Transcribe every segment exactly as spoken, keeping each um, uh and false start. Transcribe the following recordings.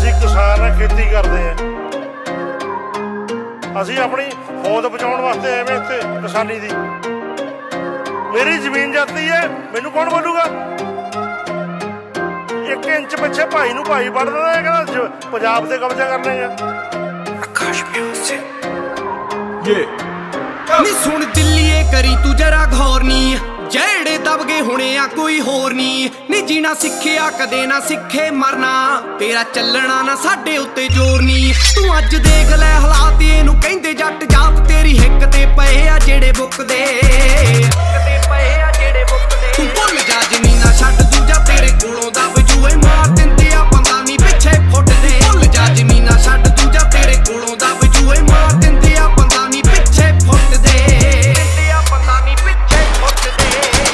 ਅਸੀਂ ਕਿਸਾਨ ਆ, ਖੇਤੀ ਕਰਦੇ ਆ। ਅਸੀਂ ਆਪਣੀ ਹੋਂਦ ਬਚਾਉਣ ਵਾਸਤੇ ਐਵੇਂ ਇੱਥੇ ਕਿਸਾਨੀ ਦੀ। ਮੇਰੀ ਜ਼ਮੀਨ ਜਾਂਦੀ ਹੈ, ਮੈਨੂੰ ਕੌਣ ਬੋਲੂਗਾ? ਇੱਕ ਇੰਚ ਪਿੱਛੇ ਭਾਈ ਨੂੰ ਭਾਈ ਵੱਢ ਦਿੰਦਾ ਹੈ, ਕਹਿੰਦਾ ਪੰਜਾਬ ਤੇ ਕਬਜ਼ਾ ਕਰਨੇ ਆ। ਆਕਾਸ਼ ਨੀ ਸੁਣ ਦਿੱਲੀਏ ਕਰੀ ਤੂੰ ਜਰਾ ਗੌਰ ਨੀ, ਜਿਹੜੇ ਦਬ ਗਏ ਹੁਣੇ ਆ ਕੋਈ ਹੋਰ ਨੀ। ਨੀ ਜੀਣਾ ਸਿੱਖਿਆ ਕਦੇ ਨਾ ਸਿੱਖੇ ਮਰਨਾ, ਤੇਰਾ ਚੱਲਣਾ ਨਾ ਸਾਡੇ ਉੱਤੇ ਜ਼ੋਰ ਨੀ। ਤੂੰ ਅੱਜ ਦੇਖ ਲੈ ਹਾਲਾਤ, ਇਹਨੂੰ ਕਹਿੰਦੇ ਜੱਟ ਜਾਤ। ਤੇਰੀ ਹਿੱਕ ਤੇ ਪਏ ਆ ਜਿਹੜੇ ਬੁੱਕਦੇ, ਤੂੰ ਭੁੱਲ ਜਾ ਜ਼ਮੀਨਾਂ ਛੱਡ ਦੂਜਾ ਤੇਰੇ ਕੋਲੋਂ ਦਬ ਜੂਏ ਮਾਰ ਦਿੰਦੇ ਆ ਬੰਦਾ ਨੀ ਪਿੱਛੇ ਫੁੱਟਦੇ। ਭੁੱਲ ਜਾ ਜ਼ਮੀਨਾਂ ਛੱਡ ਦੂਜਾ ਤੇਰੇ ਕੋਲੋਂ ਦਬ ਜੂਏ ਮਾਰ ਦਿੰਦੇ ਆ ਬੰਦਾ ਨੀ ਪਿੱਛੇ ਫੁੱਟਦੇ। ਬੰਦਾ ਨੀ ਪਿੱਛੇ ਫੁੱਟਦੇ।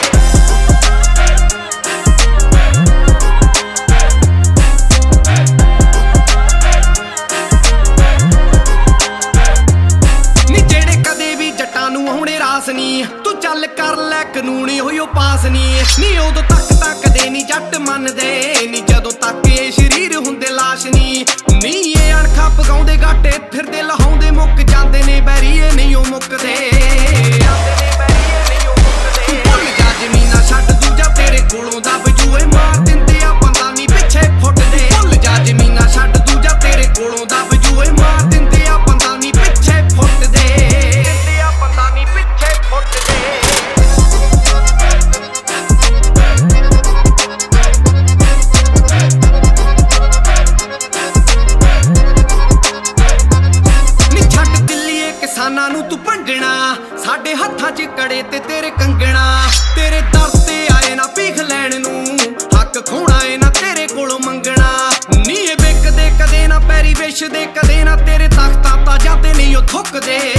ਨੀ ਜਿਹੜੇ ਕਦੇ ਵੀ ਜੱਟਾਂ ਨੂੰ ਆਉਣੇ ਰਾਸ ਨੀ, ਤੂੰ ਚੱਲ ਕਰ ਲੈ ਕਾਨੂੰਨੀ ਹੋਇਓ ਪਾਸ ਨੀ। ਨੀ ਉਦੋਂ ਤੱਕ ਤੱਕਦੇ ਨੀ ਜੱਟ ਮੰਨਦੇ ਨੀ, ਜਦੋਂ ਤੱਕ ਇਹ ਸ਼ਰੀਰ ਹੁੰਦੇ ਲਾਸ਼ ਨੀ। ਨੀ ਇਹ ਅਣਖਾਂ ਪਗਾਉਂਦੇ ਗਾਟੇ ਫਿਰਦੇ ਲਹਾਉਂਦੇ, ਮੁੱਕ ਜਾਂਦੇ ਨੇ ਬੈਰੀਏ ਨਹੀਂ ਉਹ ਮੁੱਕਦੇ। ਭੁੱਲ ਜਾ ਜ਼ਮੀਨਾਂ ਛੱਡ ਦੂਜਾ ਤੇਰੇ ਕੋਲੋਂ ਦਬ ਜੂਏ ਮਾਰ ਦਿੰਦੇ ਆ ਬੰਦਾ ਨੀ ਪਿੱਛੇ ਫੁੱਟਦੇ। ਭੁੱਲ ਜਾ ਜ਼ਮੀਨਾਂ ਛੱਡ ਦੂਜਾ ਤੇਰੇ ਕੋਲੋਂ ਦਬ ਜੂਏ ਮਾਰ ਦਿੰਦੇ ਆ ਬੰਦਾ ਨੀ ਪਿੱਛੇ ਫੁੱਟਦੇ। ਬੰਦਾ ਨੀ ਪਿੱਛੇ ਫੁੱਟਦੇ। ਕਿਸਾਨਾਂ ਨੂੰ ਤੂੰ ਭੰਡਣਾ, ਸਾਡੇ ਹੱਥਾਂ 'ਚ ਕੜੇ ਤੇ ਤੇਰੇ ਕੰਗਣਾ। ਤੇਰੇ ਦਰ ਤੇ ਆਏ ਨਾ ਭੀਖ ਲੈਣ ਨੂੰ, ਹੱਕ ਖੋਣਾ ਏ ਨਾ ਤੇਰੇ ਕੋਲੋਂ ਮੰਗਣਾ। ਨੀ ਇਹ ਵਿਕਦੇ ਕਦੇ ਨਾ ਪੈਰੀ ਵਿਛਦੇ ਕਦੇ ਨਾ, ਤੇਰੇ ਤਖਤਾਂ ਤਾਂ ਜਾਂਦੇ ਨਹੀਂ ਉਹ ਥੁੱਕਦੇ।